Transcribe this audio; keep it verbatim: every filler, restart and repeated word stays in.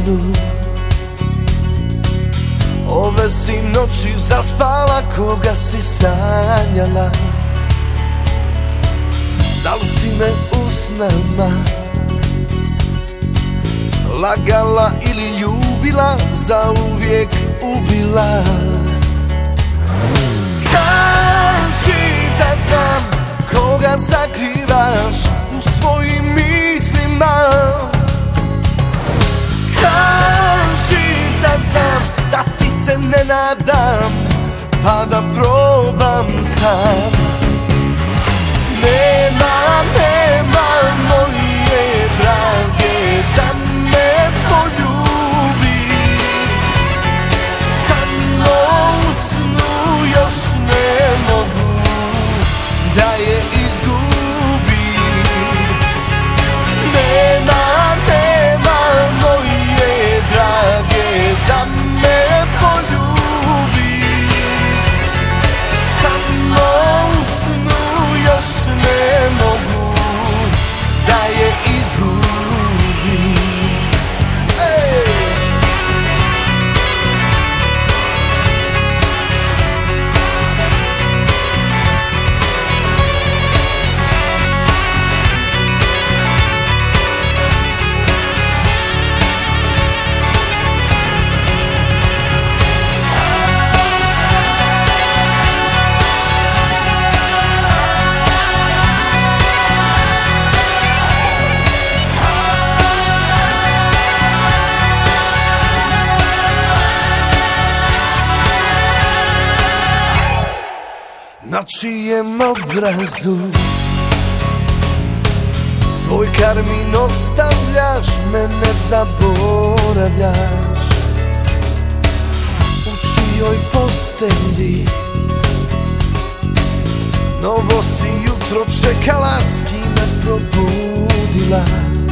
snu. Ove si noći zaspala koga si sanjala. Da li si me u snama lagala ili ljubila, zauvijek ubila? Kaži da znam koga zakrivaš u svojim mislima. Kaži da znam da ti se ne nadam, pa da probam sam. Nema, nema moje drage da me poljubi. Samo u snu još ne mogu da je izgubim. Nema, nema moje drage da me poljubi. Samo u snu još ne mogu da je izgubim. Ej! Na čijem obrazu svoj karmin ostavljaš, mene zaboravljaš? U čijoj postelji novo si jutro čekala, s kime probudila?